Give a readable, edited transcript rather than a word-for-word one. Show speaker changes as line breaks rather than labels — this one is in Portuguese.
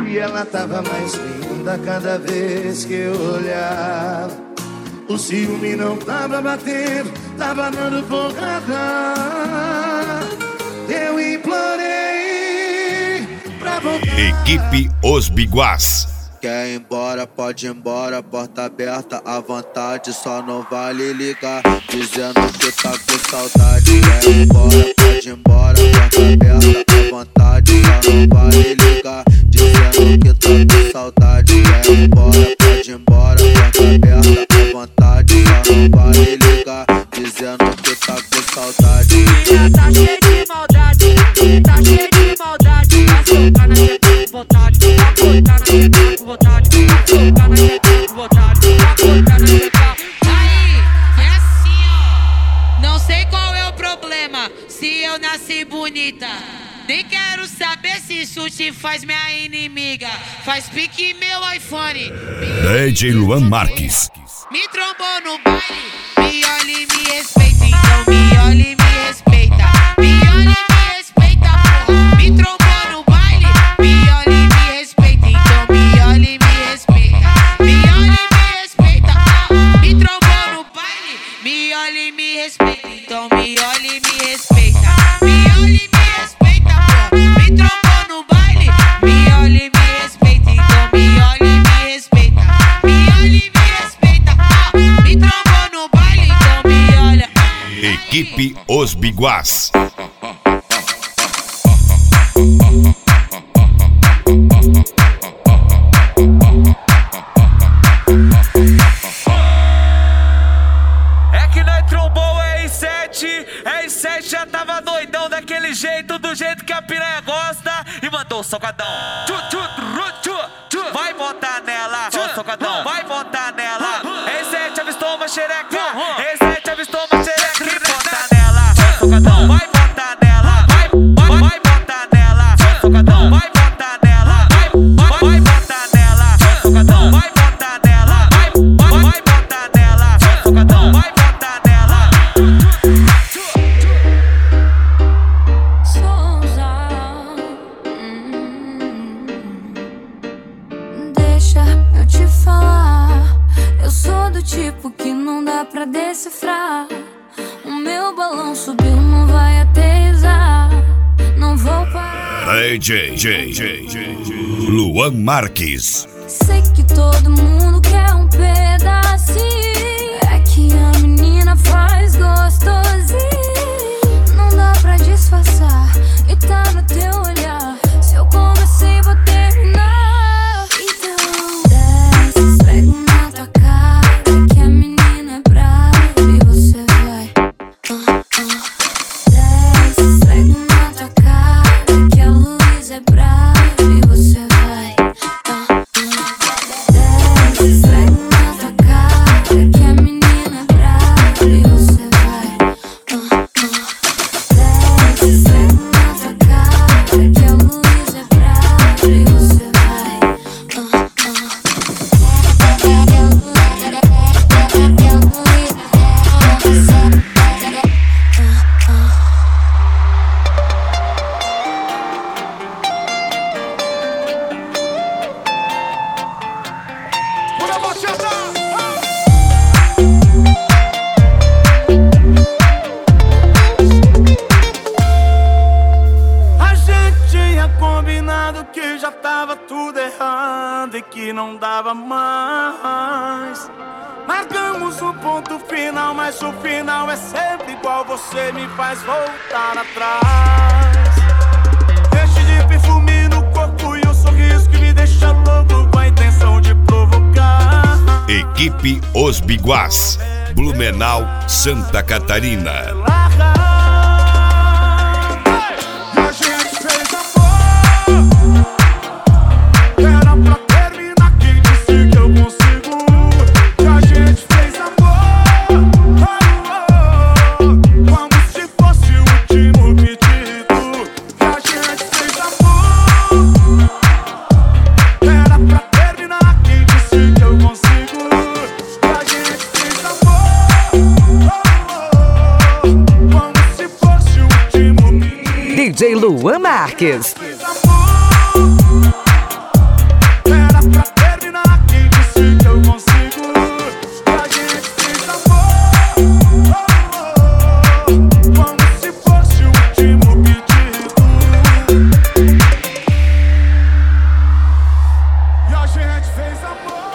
E ela tava mais linda cada vez que eu olhava. O ciúme não tava batendo, tava dando porrada. Eu implorei pra voltar.
Equipe Os Biguás.
Quer ir embora, pode ir embora, porta aberta à vontade, só não vale ligar, dizendo que tá com saudade. Quer ir embora, pode ir embora, porta aberta à vontade, só não vale ligar, dizendo que tá com saudade. Quer ir embora, pode ir embora, porta aberta à vontade, só não vale ligar, dizendo que tá com saudade.
Minha tá cheia de maldade, tá cheia de maldade, vai socar na teta com vontade, vai cortar na teta com vontade, vai socar na teta com vontade, vai cortar na teta.
Aí, é assim ó, não sei qual é o problema, se eu nasci bonita. Nem quero saber se isso te faz minha inimiga. Faz pique meu iPhone.
DJ Luan Marques.
Me trombou no baile, me olha e me respeita. Então me olha e me respeita. Me olha e me respeita, porra. Me trombou no baile, me olha e me respeita. Então me olha e me respeita. Me olha e me respeita, porra. Me trombou no baile, me olha e me respeita. Então me olha e me respeita. Me olha e me respeita, porra. Me trombou no baile, me olha e me respeita. Então me olha e me respeita. Me olha e me respeita, porra. Me trombou no baile, então me olha.
Equipe Os Biguás.
É que nós trombou o R7 já tava doidão daquele jeito, do jeito que a piranha gosta, e mandou o socadão. Vai botar nela, só socadão. Vai botar nela. R7 avistou uma xereca, R7 avistou uma xereca, e bota nela, só socadão. Vai botar nela, vai botar nela, só socadão. Vai botar nela, vai botar nela, só socadão. Vai botar nela, vai botar nela, só socadão. Vai botar nela.
Deixa eu te falar, eu sou do tipo que não dá pra decifrar. O meu balão subiu, não vai aterrissar. Não vou parar.
DJ Luan Marques.
Sei que todo mundo quer um pedacinho. É que a menina faz gostosinho. Não dá pra disfarçar, e tá no teu olhar. Se eu comecei, vou terminar. Então desce, esfrega na tua cara, que a menina é brava e você vai. Desce, esfrega na tua cara, que a luz é brava e você vai. Desce, esfrega na tua cara, que a menina é brava e você vai. Desce, esfrega na tua cara, que a luz é brava e você vai.
A gente tinha combinado que já tava tudo errado e que não dava mais. Marcamos um ponto final, mas o final é sempre igual. Você me faz voltar atrás. Enche de perfume no corpo e um sorriso que me deixa louco, com a intenção de provocar.
Equipe Os Biguás. Blumenau, Santa Catarina.
E a gente fez amor. Era pra terminar, quem disse que eu consigo? E a gente fez amor. Como se fosse o último pedido. E a gente fez amor. Era pra terminar, quem disse que eu consigo? E a gente fez amor. Como se fosse o último pedido.
DJ Luan Marques.
Fez amor. fez amor.